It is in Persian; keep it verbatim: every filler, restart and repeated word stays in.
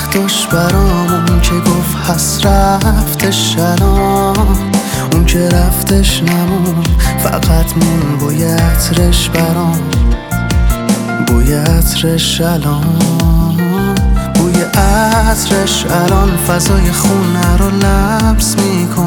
داشت برام، اون که گفت هست رفتش الان، اون که رفتش نمون، فقط مون بوی عطرش برام، بوی عطرش الان، بوی عطرش الان فضای خونه رو لمس میکن.